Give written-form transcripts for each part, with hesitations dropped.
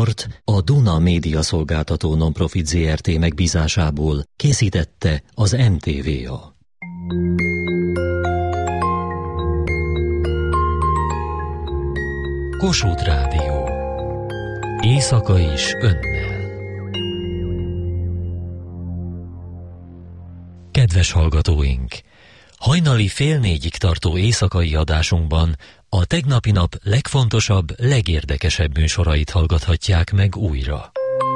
műsort a Duna Média Szolgáltató Nonprofit Zrt. Megbízásából készítette az NTVA. Kossuth Rádió. Éjszaka is önnel. Kedves hallgatóink! Hajnali 3:30-ig tartó éjszakai adásunkban a tegnapi nap legfontosabb, legérdekesebb műsorait hallgathatják meg újra.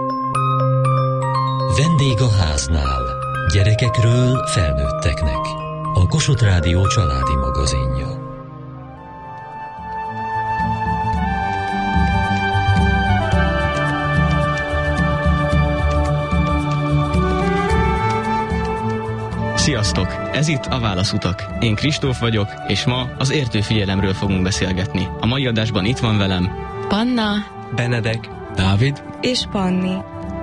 Vendég a háznál. Gyerekekről felnőtteknek. A Kossuth Rádió családi magazinja. Sziasztok! Ez itt a Válaszutak. Én Kristóf vagyok, és ma az értő figyelemről fogunk beszélgetni. A mai adásban itt van velem Panna, Benedek, Dávid és Panni.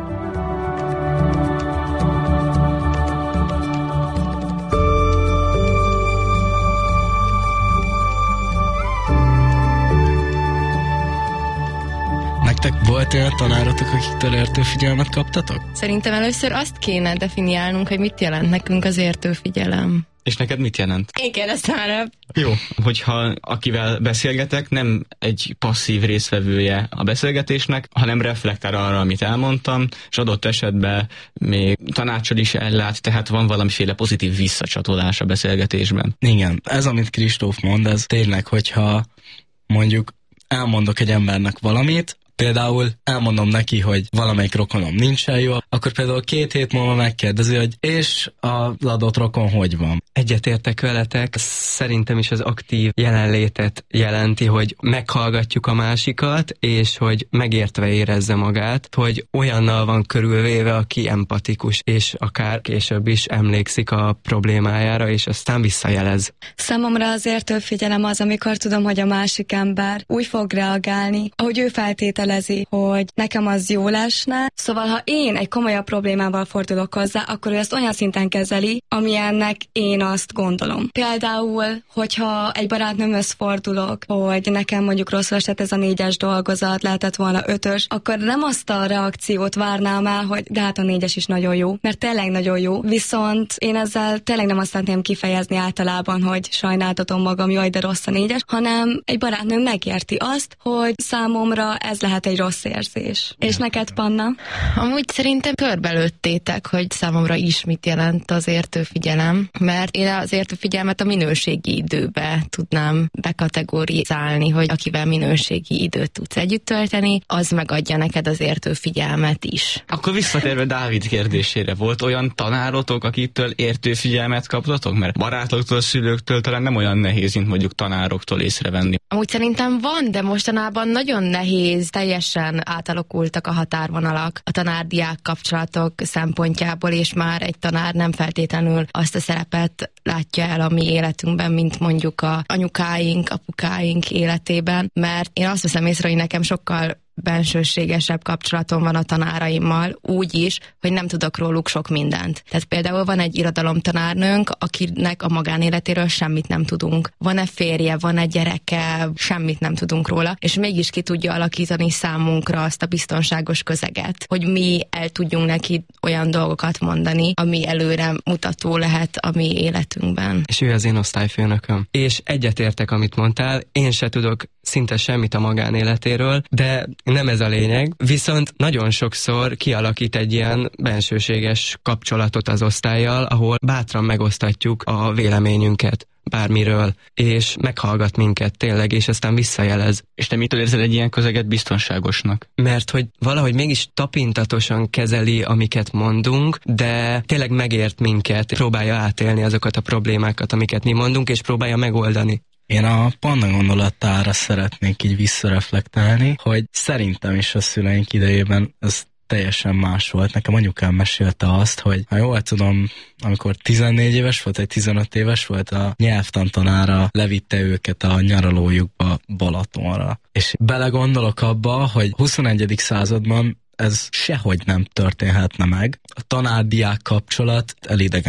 Nektek volt olyan tanárotok, akiktől értő figyelmet kaptatok? Szerintem először azt kéne definiálnunk, hogy mit jelent nekünk az értő figyelem. És neked mit jelent? Én kérdeztem előbb. Jó, hogyha akivel beszélgetek, nem egy passzív résztvevője a beszélgetésnek, hanem reflektál arra, amit elmondtam, és adott esetben még tanácsol is ellát, tehát van valamiféle pozitív visszacsatolás a beszélgetésben. Igen, ez amit Kristóf mond, ez tényleg, hogyha mondjuk elmondok egy embernek valamit, például elmondom neki, hogy valamelyik rokonom nincsen jó, akkor például 2 hét múlva megkérdezi, hogy és az adott rokon hogy van. egyetértek veletek, szerintem is az aktív jelenlétet jelenti, hogy meghallgatjuk a másikat, és hogy megértve érezze magát, hogy olyannal van körülvéve, aki empatikus, és akár később is emlékszik a problémájára, és aztán visszajelez. Számomra az értő figyelem az, amikor tudom, hogy a másik ember úgy fog reagálni, ahogy ő feltételezi, hogy nekem az jó lesne. Szóval, ha én egy komolyabb problémával fordulok hozzá, akkor ő ezt olyan szinten kezeli, amilyennek én azt gondolom. Például, hogyha egy barátnőmhöz fordulok, hogy nekem mondjuk rosszul esett ez a 4-es dolgozat, lehetett volna 5-ös, akkor nem azt a reakciót várnám el, hogy de hát a 4-es is nagyon jó, mert tényleg nagyon jó, viszont én ezzel tényleg nem azt szeretném kifejezni általában, hogy sajnáltatom magam, jaj, de rossz a 4-es, hanem egy barátnőm megérti azt, hogy számomra ez lehet egy rossz érzés. És neked, Panna? Amúgy szerintem körbelőttétek, hogy számomra is mit jelent az értő figyelem, mert én az értő figyelmet a minőségi időbe tudnám bekategorizálni, hogy akivel minőségi időt tudsz együtt tölteni, az megadja neked az értő figyelmet is. Akkor visszatérve Dávid kérdésére, volt olyan tanárotok, akitől értő figyelmet kaptatok? Mert barátoktól, szülőktől talán nem olyan nehéz, mint mondjuk tanároktól észrevenni. Amúgy szerintem van, de mostanában nagyon nehéz, teljesen átalakultak a határvonalak a tanár-diák kapcsolatok szempontjából, és már egy tanár nem feltétlenül azt a szerepet látja el a mi életünkben, mint mondjuk a anyukáink, apukáink életében, mert én azt veszem észre, hogy nekem sokkal bensőségesebb kapcsolatom van a tanáraimmal, úgy is, hogy nem tudok róluk sok mindent. Tehát például van egy irodalomtanárnőnk, akinek a magánéletéről semmit nem tudunk. Van-e férje, van-e gyereke, semmit nem tudunk róla, és mégis ki tudja alakítani számunkra azt a biztonságos közeget, hogy mi el tudjunk neki olyan dolgokat mondani, ami előre mutató lehet a mi életünkben. És ő az én osztályfőnököm. És egyetértek, amit mondtál, én se tudok szinte semmit a magánéletéről, de nem ez a lényeg. Viszont nagyon sokszor kialakít egy ilyen bensőséges kapcsolatot az osztállyal, ahol bátran megosztatjuk a véleményünket bármiről, és meghallgat minket tényleg, és aztán visszajelez. És te mitől érzed egy ilyen közeget biztonságosnak? Mert hogy valahogy mégis tapintatosan kezeli, amiket mondunk, de tényleg megért minket, próbálja átélni azokat a problémákat, amiket mi mondunk, és próbálja megoldani. Én a Panna gondolatára szeretnék így visszareflektálni, hogy szerintem is a szüleink idejében ez teljesen más volt. Nekem anyukám mesélte azt, hogy ha jól tudom, amikor 14 éves volt, vagy 15 éves volt, a nyelvtantanára levitte őket a nyaralójukba Balatonra. És belegondolok abba, hogy 21. században ez sehogy nem történhetne meg. A tanár-diák kapcsolat elidegenedett.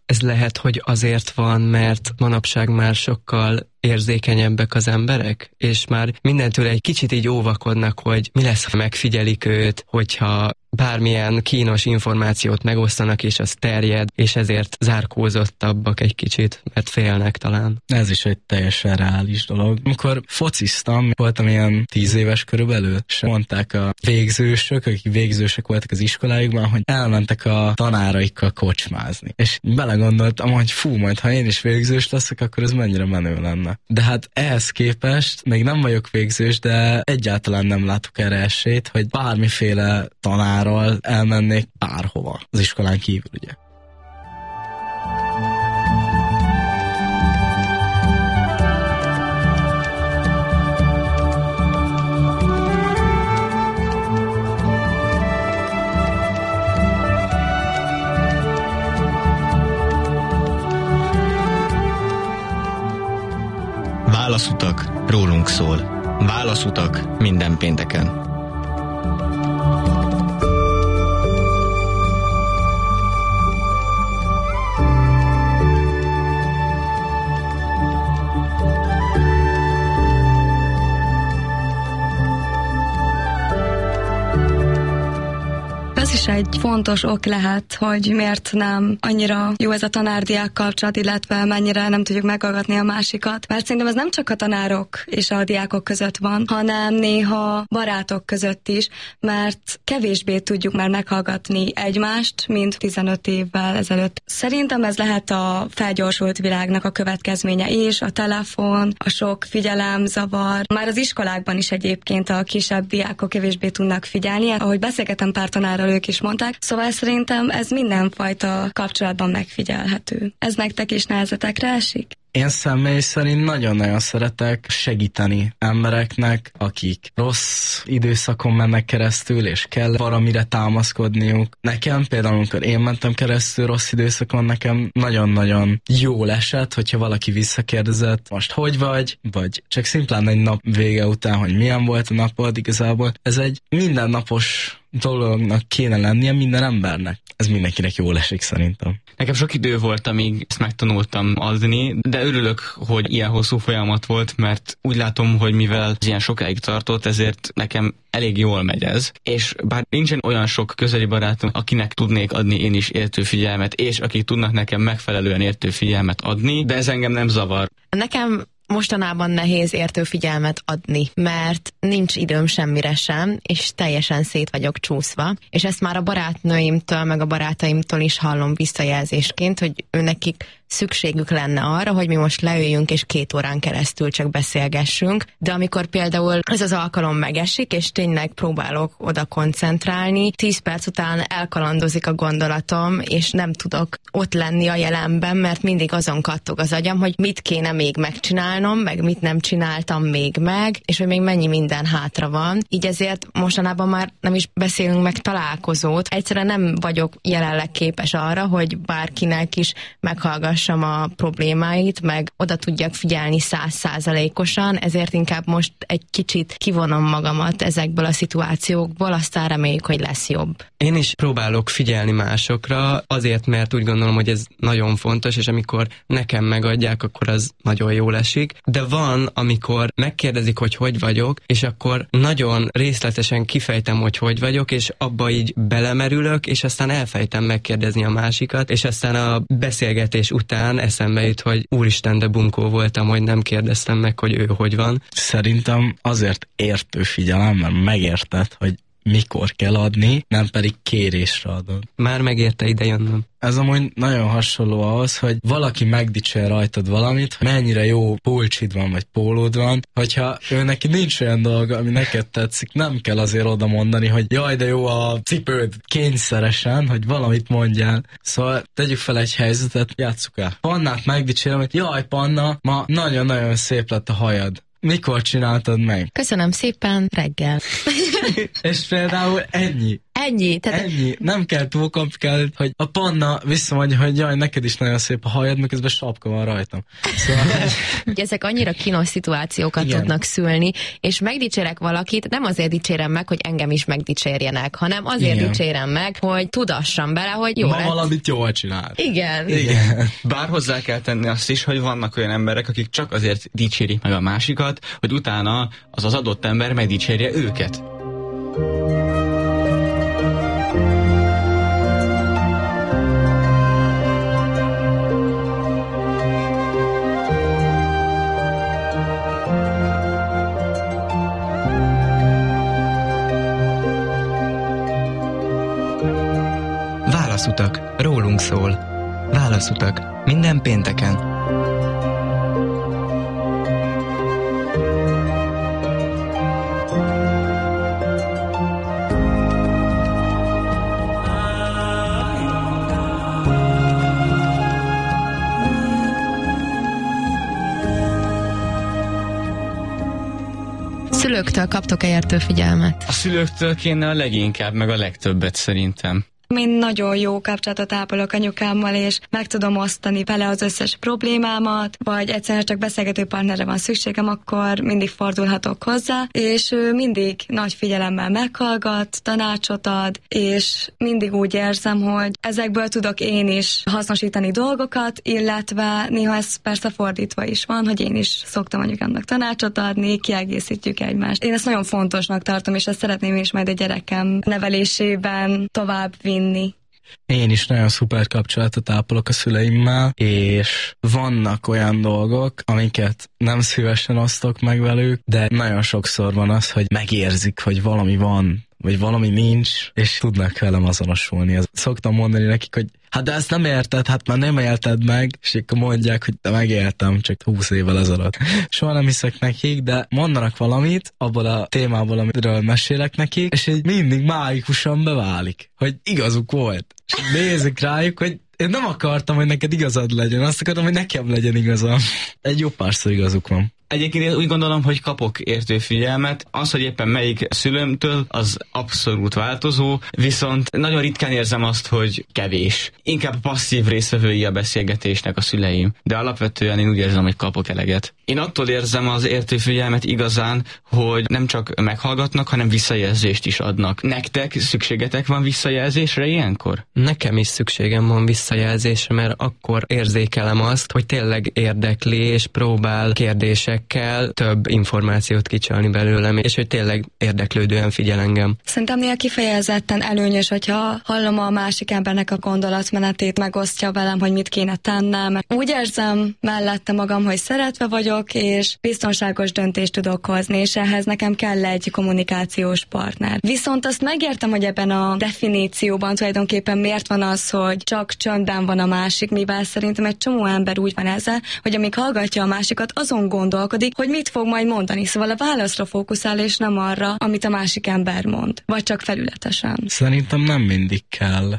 Ez lehet, hogy azért van, mert manapság már sokkal érzékenyebbek az emberek, és már mindentől egy kicsit így óvakodnak, hogy mi lesz, ha megfigyelik őt, hogyha bármilyen kínos információt megosztanak, és az terjed, és ezért zárkózottabbak egy kicsit, mert félnek talán. Ez is egy teljesen reális dolog. Amikor fociztam, voltam ilyen 10 éves körülbelül, és mondták a végzősök, akik végzősök voltak az iskolájukban, hogy elmentek a tanáraikkal kocsmázni. És belegondoltam, hogy fú, majd ha én is végzős leszek, akkor ez mennyire menő lenne. De hát ehhez képest még nem vagyok végzős, de egyáltalán nem látok erre esélyt, hogy bármiféle tanárral elmennék bárhova az iskolán kívül, ugye. Válaszutak rólunk szól. Válaszutak minden pénteken. Ez is egy fontos ok lehet, hogy miért nem annyira jó ez a tanár-diák kapcsolat, illetve mennyire nem tudjuk meghallgatni a másikat. Mert szerintem ez nem csak a tanárok és a diákok között van, hanem néha barátok között is, mert kevésbé tudjuk már meghallgatni egymást, mint 15 évvel ezelőtt. Szerintem ez lehet a felgyorsult világnak a következménye is, a telefon, a sok figyelemzavar. Már az iskolákban is egyébként a kisebb diákok kevésbé tudnak figyelni. Ahogy beszélgetem pár tanárral, ők is mondták. Szóval szerintem ez mindenfajta kapcsolatban megfigyelhető. Ez nektek is nehezetekre esik? Én személy szerint nagyon-nagyon szeretek segíteni embereknek, akik rossz időszakon mennek keresztül, és kell valamire támaszkodniuk. Nekem például, amikor én mentem keresztül rossz időszakon, nekem nagyon-nagyon jól esett, hogyha valaki visszakérdezett, most hogy vagy csak szimplán egy nap vége után, hogy milyen volt a napod, igazából ez egy mindennapos dolognak kéne lennie minden embernek. Ez mindenkinek jól esik szerintem. Nekem sok idő volt, amíg ezt megtanultam adni, de örülök, hogy ilyen hosszú folyamat volt, mert úgy látom, hogy mivel ilyen sokáig tartott, ezért nekem elég jól megy ez. És bár nincsen olyan sok közeli barátom, akinek tudnék adni én is értő figyelmet, és akik tudnak nekem megfelelően értő figyelmet adni, de ez engem nem zavar. Nekem mostanában nehéz értő figyelmet adni, mert nincs időm semmire sem, és teljesen szét vagyok csúszva. És ezt már a barátnőimtől, meg a barátaimtól is hallom visszajelzésként, hogy nekik szükségük lenne arra, hogy mi most leüljünk és 2 órán keresztül csak beszélgessünk, de amikor például ez az alkalom megesik, és tényleg próbálok oda koncentrálni, 10 perc után elkalandozik a gondolatom, és nem tudok ott lenni a jelenben, mert mindig azon kattog az agyam, hogy mit kéne még megcsinálnom, meg mit nem csináltam még meg, és hogy még mennyi minden hátra van. Így ezért mostanában már nem is beszélünk meg találkozót. Egyszerűen nem vagyok jelenleg képes arra, hogy bárkinek is meghallgassam a problémáit, meg oda tudjak figyelni 100%-osan, ezért inkább most egy kicsit kivonom magamat ezekből a szituációkból, aztán reméljük, hogy lesz jobb. Én is próbálok figyelni másokra, azért, mert úgy gondolom, hogy ez nagyon fontos, és amikor nekem megadják, akkor az nagyon jól esik. De van, amikor megkérdezik, hogy vagyok, és akkor nagyon részletesen kifejtem, hogy vagyok, és abba így belemerülök, és aztán elfejtem megkérdezni a másikat, és aztán a beszélgetés után eszembe jut, hogy úristen, de bunkó voltam, hogy nem kérdeztem meg, hogy ő hogy van. Szerintem azért értő figyelem, mert megérted, hogy mikor kell adni, nem pedig kérésre adod. Már megérte ide jönnöm. Ez amúgy nagyon hasonló ahhoz, hogy valaki megdicsér rajtad valamit, hogy mennyire jó pulcsid van, vagy pólód van, hogyha ő neki nincs olyan dolga, ami neked tetszik, nem kell azért oda mondani, hogy jaj, de jó a cipőd, kényszeresen, hogy valamit mondjál. Szóval tegyük fel egy helyzetet, játsszuk el. Pannát megdicsérem, hogy jaj, Panna, ma nagyon-nagyon szép lett a hajad. Mikor csináltad meg? Köszönöm szépen, reggel. És például ennyi. ennyi. Ennyi. Nem kell túl komplikálni, hogy a Panna visszamondja, hogy jaj, neked is nagyon szép a hajad, miközben sapka van rajtam. Szóval... Ezek annyira kínos szituációkat tudnak szülni, és megdicsérek valakit, nem azért dicsérem meg, hogy engem is megdicsérjenek, hanem azért dicsérem meg, hogy tudassam bele, hogy jó. Valamit jól csinál. Igen. Bár hozzá kell tenni azt is, hogy vannak olyan emberek, akik csak azért dicsérik meg a másikat, hogy utána az adott ember megdicsérje őket. Válaszutak, rólunk szól. Válaszutak, minden pénteken. Szülőktől kaptok-e értő figyelmet? A szülőktől kéne a leginkább, meg a legtöbbet szerintem. Én nagyon jó kapcsolatot ápolok anyukámmal, és meg tudom osztani vele az összes problémámat, vagy egyszerűen csak beszélgető partnerre van szükségem, akkor mindig fordulhatok hozzá, és ő mindig nagy figyelemmel meghallgat, tanácsot ad, és mindig úgy érzem, hogy ezekből tudok én is hasznosítani dolgokat, illetve néha ez persze fordítva is van, hogy én is szoktam anyukámnak tanácsot adni, kiegészítjük egymást. Én ezt nagyon fontosnak tartom, és ezt szeretném is majd a gyerekem nevelésében tovább vinni. Én is nagyon szuper kapcsolatot ápolok a szüleimmel, és vannak olyan dolgok, amiket nem szívesen osztok meg velük, de nagyon sokszor van az, hogy megérzik, hogy valami van, vagy valami nincs, és tudnak velem azonosulni. Szoktam mondani nekik, hogy hát de ezt nem érted, hát már nem élted meg, és akkor mondják, hogy de megéltem, csak 20 évvel ezelőtt. Soha nem hiszek nekik, de mondanak valamit abból a témából, amiről mesélek nekik, és így mindig mágikusan beválik, hogy igazuk volt. És nézik rájuk, hogy én nem akartam, hogy neked igazad legyen, azt akartam, hogy nekem legyen igazam. Egy jó párszor igazuk van. Egyébként én úgy gondolom, hogy kapok értő figyelmet. Az, hogy éppen melyik szülőmtől, az abszolút változó, viszont nagyon ritkán érzem azt, hogy kevés. Inkább passzív résztvevői a beszélgetésnek a szüleim, de alapvetően én úgy érzem, hogy kapok eleget. Én attól érzem az értő figyelmet igazán, hogy nem csak meghallgatnak, hanem visszajelzést is adnak. Nektek szükségetek van visszajelzésre ilyenkor? Nekem is szükségem van visszajelzésre, mert akkor érzékelem azt, hogy tényleg érdekli és próbál kérdésekkel több információt kicsalni belőlem, és hogy tényleg érdeklődően figyel engem. Szerintem néha kifejezetten előnyös, hogyha hallom a másik embernek a gondolatmenetét, megosztja velem, hogy mit kéne tennem. Úgy érzem mellette magam, hogy szeretve vagyok, és biztonságos döntést tudok hozni, és ehhez nekem kell egy kommunikációs partner. Viszont azt megértem, hogy ebben a definícióban tulajdonképpen miért van az, hogy csak csöndben van a másik, mivel szerintem egy csomó ember úgy van ezzel, hogy amíg hallgatja a másikat, azon gondolkodik, hogy mit fog majd mondani. Szóval a válaszra fókuszál, és nem arra, amit a másik ember mond. Vagy csak felületesen. Szerintem nem mindig kell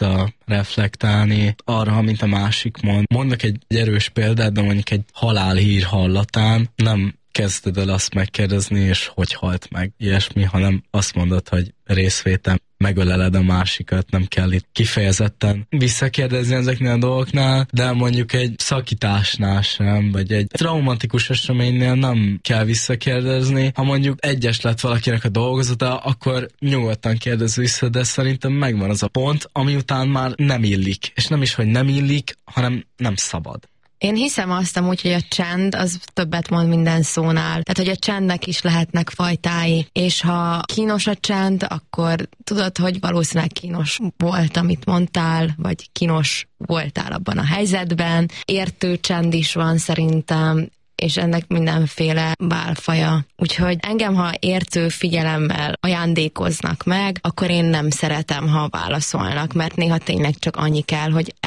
visszareflektálni arra, amit a másik mond. Mondok egy erős példát, de mondjuk egy halálhír hallatán nem kezded el azt megkérdezni, és hogy halt meg ilyesmi, hanem azt mondod, hogy részvétel, megöleled a másikat, nem kell itt kifejezetten visszakérdezni ezeknél a dolgoknál, de mondjuk egy szakításnál sem, vagy egy traumatikus eseménynél nem kell visszakérdezni. Ha mondjuk egyes lett valakinek a dolgozata, akkor nyugodtan kérdez vissza, de szerintem megvan az a pont, ami után már nem illik. És nem is, hogy nem illik, hanem nem szabad. Én hiszem azt amúgy, hogy a csend az többet mond minden szónál. Tehát, hogy a csendnek is lehetnek fajtái, és ha kínos a csend, akkor tudod, hogy valószínűleg kínos volt, amit mondtál, vagy kínos voltál abban a helyzetben. Értő csend is van szerintem, és ennek mindenféle válfaja. Úgyhogy engem, ha értő figyelemmel ajándékoznak meg, akkor én nem szeretem, ha válaszolnak, mert néha tényleg csak annyi kell, hogy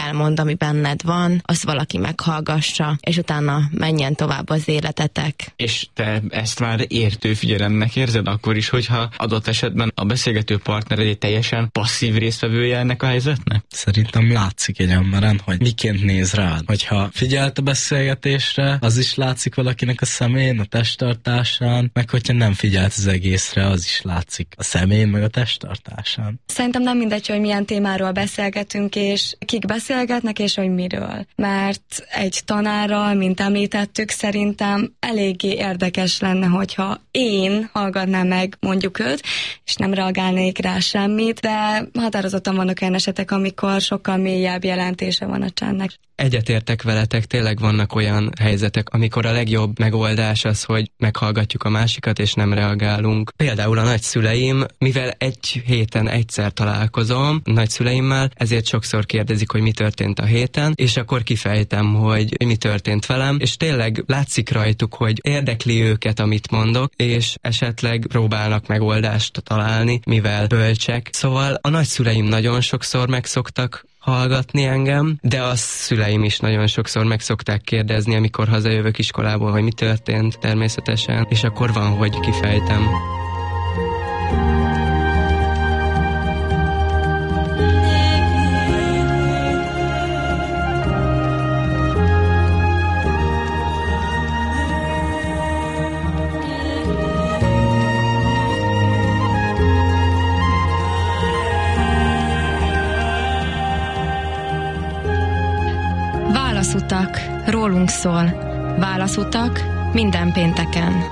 elmond, ami benned van, azt valaki meghallgassa, és utána menjen tovább az életetek. És te ezt már értő figyelemnek érzed akkor is, hogyha adott esetben a beszélgető partnered egy teljesen passzív résztvevője ennek a helyzetnek? Szerintem látszik egy emberen, hogy miként néz rád. Hogyha figyelt a beszélgetésre, az is látszik valakinek a szemén, a testtartásán, meg hogyha nem figyelt az egészre, az is látszik a szemén, meg a testtartásán. Szerintem nem mindegy, hogy milyen témáról beszélgetünk, és kik beszélgetnek, és hogy miről. Mert egy tanárral, mint említettük, szerintem eléggé érdekes lenne, hogyha én hallgatnám meg mondjuk őt, és nem reagálnék rá semmit, de határozottan vannak olyan esetek, amikor sokkal mélyebb jelentése van a csendnek. Egyetértek veletek, tényleg vannak olyan helyzetek, amikor a legjobb megoldás az, hogy meghallgatjuk a másikat, és nem reagálunk. Például a nagyszüleim, mivel egy héten egyszer találkozom nagyszüleimmel, ezért sokszor kérdezik, hogy mi történt a héten, és akkor kifejtem, hogy mi történt velem, és tényleg látszik rajtuk, hogy érdekli őket, amit mondok, és esetleg próbálnak megoldást találni, mivel bölcsek. Szóval a nagyszüleim nagyon sokszor megszoktak hallgatni engem, de a szüleim is nagyon sokszor meg szokták kérdezni, amikor hazajövök iskolából, hogy mi történt természetesen, és akkor van, hogy kifejtem. Válaszutak, rólunk szól. Válaszutak minden pénteken.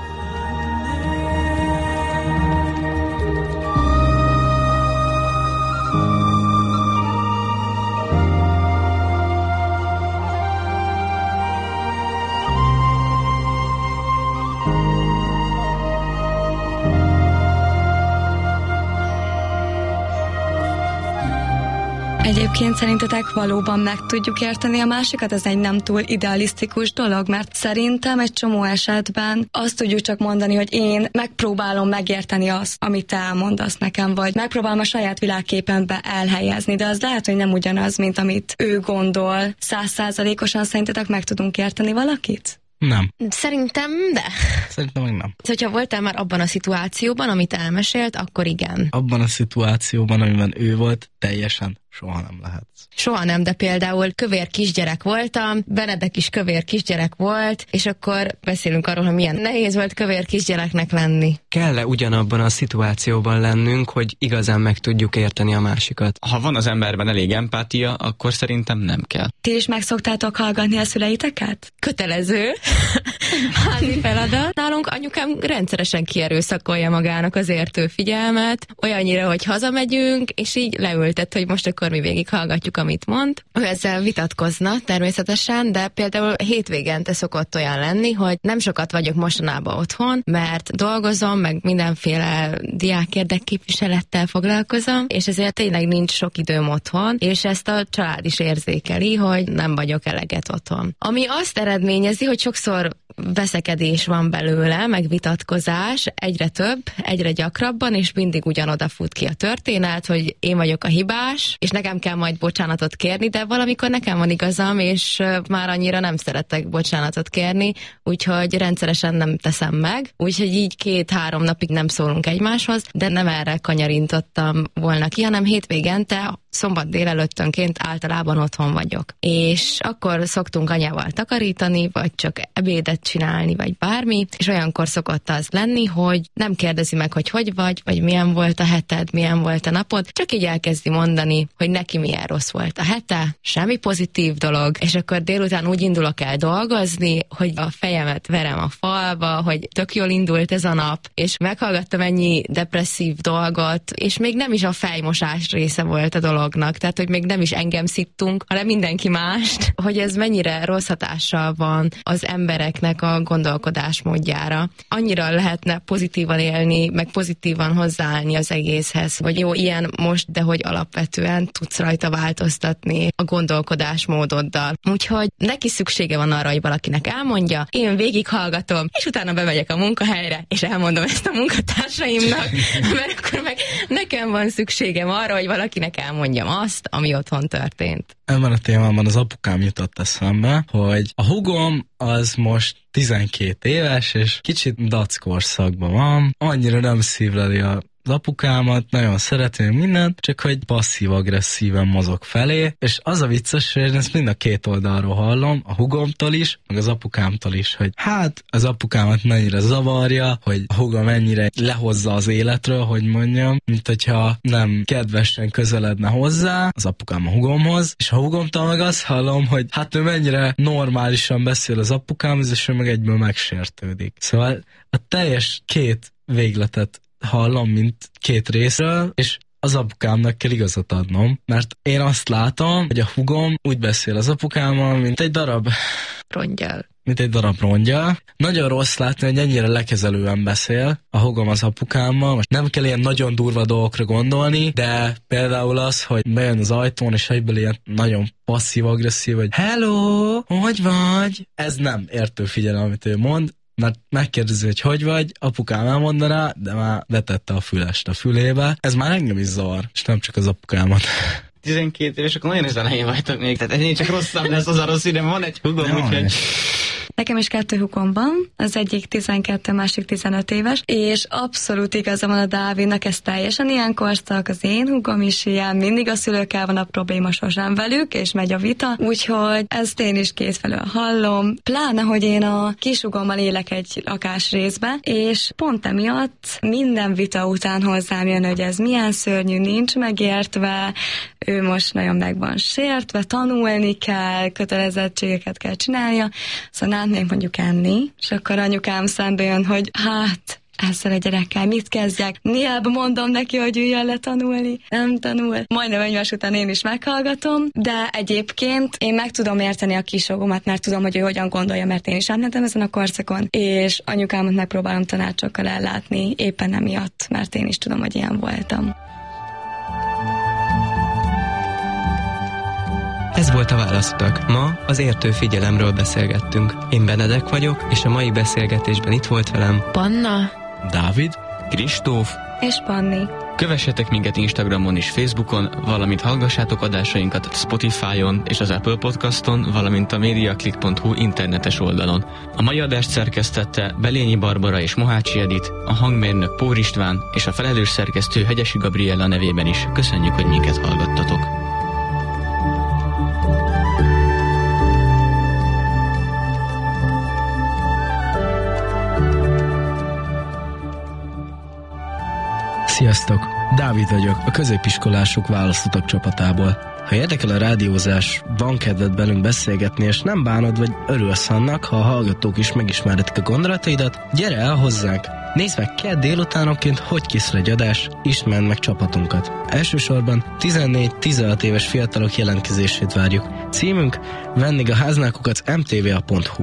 Egyébként szerintetek valóban meg tudjuk érteni a másikat? Ez egy nem túl idealisztikus dolog, mert szerintem egy csomó esetben azt tudjuk csak mondani, hogy én megpróbálom megérteni azt, amit te elmondasz nekem, vagy megpróbálom a saját világképembe elhelyezni, de az lehet, hogy nem ugyanaz, mint amit ő gondol. 100%-osan szerintetek meg tudunk érteni valakit? Nem. Szerintem de. Szerintem meg nem. Hogyha voltál már abban a szituációban, amit elmesélt, akkor igen. Abban a szituációban, amiben ő volt, teljesen soha nem lehetsz. Soha nem, de például kövér kisgyerek voltam, Benedek is kövér kisgyerek volt, és akkor beszélünk arról, hogy milyen nehéz volt kövér kisgyereknek lenni. Kell-e ugyanabban a szituációban lennünk, hogy igazán meg tudjuk érteni a másikat? Ha van az emberben elég empátia, akkor szerintem nem kell. Ti is meg szoktátok hallgatni a szüleiteket? Kötelező házi feladat. Nálunk anyukám rendszeresen kierőszakolja magának az értő figyelmet, olyannyira, hogy hazamegyünk, és így leültet, hogy most akkor mi végighallgatjuk, amit mond. Ő ezzel vitatkozna természetesen, de például hétvégente szokott olyan lenni, hogy nem sokat vagyok mostanában otthon, mert dolgozom, meg mindenféle diák érdekképviselettel foglalkozom, és ezért tényleg nincs sok időm otthon, és ezt a család is érzékeli, hogy nem vagyok eleget otthon. Ami azt eredményezi, hogy sokszor veszekedés van belőle, meg vitatkozás, egyre több, egyre gyakrabban, és mindig ugyanoda fut ki a történet, hogy én vagyok a hibás, és nekem kell majd bocsánatot kérni, de valamikor nekem van igazam, és már annyira nem szeretek bocsánatot kérni, úgyhogy rendszeresen nem teszem meg, úgyhogy így 2-3 napig nem szólunk egymáshoz, de nem erre kanyarintottam volna ki, hanem hétvégente, szombat délelőttönként általában otthon vagyok. És akkor szoktunk anyával takarítani, vagy csak ebédet csinálni, vagy bármi, és olyankor szokott az lenni, hogy nem kérdezi meg, hogy vagy milyen volt a heted, milyen volt a napod, csak így elkezdi mondani, hogy neki milyen rossz volt a hete, semmi pozitív dolog, és akkor délután úgy indulok el dolgozni, hogy a fejemet verem a falba, hogy tök jól indult ez a nap, és meghallgattam ennyi depresszív dolgot, és még nem is a fejmosás része volt a dolognak, tehát hogy még nem is engem szittunk, hanem mindenki mást, hogy ez mennyire rossz hatással van az embereknek a gondolkodásmódjára. Annyira lehetne pozitívan élni, meg pozitívan hozzáállni az egészhez, hogy jó, ilyen most, de hogy alapvetően tudsz rajta változtatni a gondolkodásmódoddal. Úgyhogy neki szüksége van arra, hogy valakinek elmondja, én végighallgatom, és utána bemegyek a munkahelyre, és elmondom ezt a munkatársaimnak, mert akkor meg nekem van szükségem arra, hogy valakinek elmondja elmondjam azt, ami otthon történt. Ebben a témában az apukám jutott eszembe, hogy a hugom az most 12 éves, és kicsit dackorszakban van, annyira nem szívleli az apukámat, nagyon szeretem mindent, csak hogy passzív-agresszíven mozog felé, és az a vicces, hogy ezt mind a két oldalról hallom, a hugomtól is, meg az apukámtól is, hogy hát az apukámat mennyire zavarja, hogy a hugom mennyire lehozza az életről, hogy mondjam, mint hogyha nem kedvesen közeledne hozzá, az apukám a hugomhoz, és a hugomtól meg azt hallom, hogy hát ő mennyire normálisan beszél az apukámhoz, és ő meg egyből megsértődik. Szóval a teljes két végletet hallom, mint két részről, és az apukámnak kell igazat adnom, mert én azt látom, hogy a hugom úgy beszél az apukámmal, mint egy darab rongyal. Nagyon rossz látni, hogy ennyire lekezelően beszél a hugom az apukámmal. Most nem kell ilyen nagyon durva dolgokra gondolni, de például az, hogy bejön az ajtón, és egyből ilyen nagyon passzív-agresszív, hogy hello, hogy vagy? Ez nem értő figyelem, amit ő mond, mert megkérdezi, hogy vagy, apukám elmondaná, de már betette a fülest a fülébe. Ez már engem is zavar, és nem csak az apukámat. 12 éves, akkor nagyon az elején vagytok még, tehát ennél csak rosszabb lesz az a rossz idő, van egy hugom, úgyhogy... Nekem is 2 hugom van, az egyik 12, másik 15 éves, és abszolút igaza van a Dávidnak, ez teljesen ilyen korszak, az én hugom is ilyen, mindig a szülőkkel van a probléma, sosem velük, és megy a vita, úgyhogy ezt én is kétfelől hallom, pláne, hogy én a kishugommal élek egy lakásrészbe, és pont emiatt minden vita után hozzám jön, hogy ez milyen szörnyű, nincs megértve, ő most nagyon meg van sértve, tanulni kell, kötelezettségeket kell csinálnia, szóval átmegyek mondjuk enni, és akkor anyukám szembe jön, hogy hát, ezzel a gyerekkel mit kezdjek? Miába mondom neki, hogy üljön le tanulni, nem tanul. Majdnem egymás után én is meghallgatom, de egyébként én meg tudom érteni a kishugomat, mert tudom, hogy ő hogyan gondolja, mert én is átmentem ezen a korszakon, és anyukámat megpróbálom tanácsokkal ellátni, éppen emiatt, mert én is tudom, hogy ilyen voltam. Ez volt a Válaszutak. Ma az értő figyelemről beszélgettünk. Én Benedek vagyok, és a mai beszélgetésben itt volt velem Panna, Dávid, Kristóf és Panni. Kövessetek minket Instagramon és Facebookon, valamint hallgassátok adásainkat Spotify-on és az Apple Podcaston, valamint a mediaclick.hu internetes oldalon. A mai adást szerkesztette Belényi Barbara és Mohácsi Edit, a hangmérnök Pór István és a felelős szerkesztő Hegyesi Gabriella nevében is. Köszönjük, hogy minket hallgattatok. Sziasztok! Dávid vagyok, a középiskolások Válaszutak csapatából. Ha érdekel a rádiózás, van kedved velünk beszélgetni, és nem bánod vagy örülsz annak, ha a hallgatók is megismerhetik a gondolataidat, gyere el hozzánk! Nézd meg kedd délutánonként, hogy készül egy adás, ismerd meg csapatunkat. Elsősorban 14-16 éves fiatalok jelentkezését várjuk. Címünk vendégháználkukac.mtva.hu.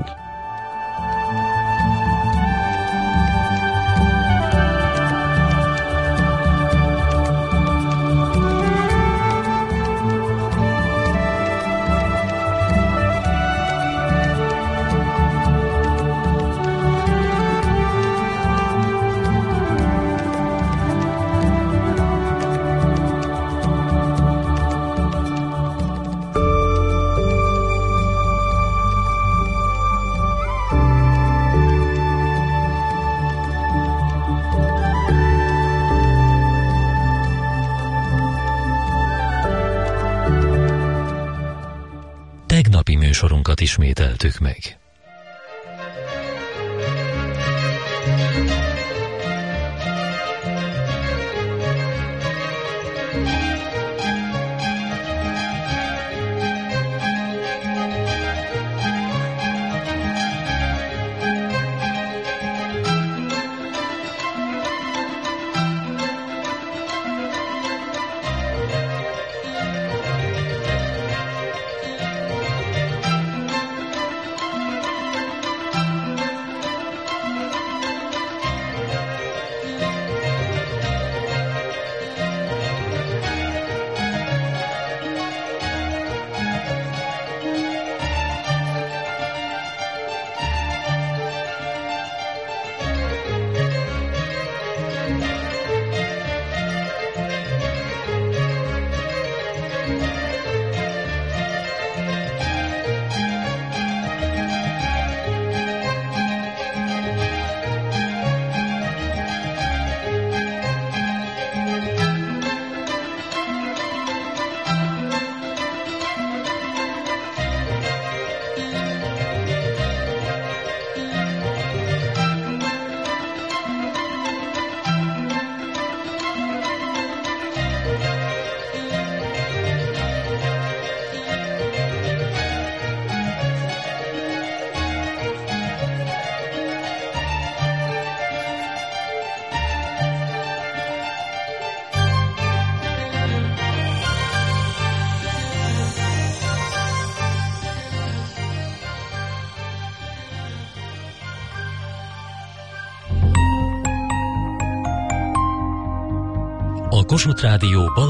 Tegnapi műsorunkat ismételtük meg. a Kossuth Rádió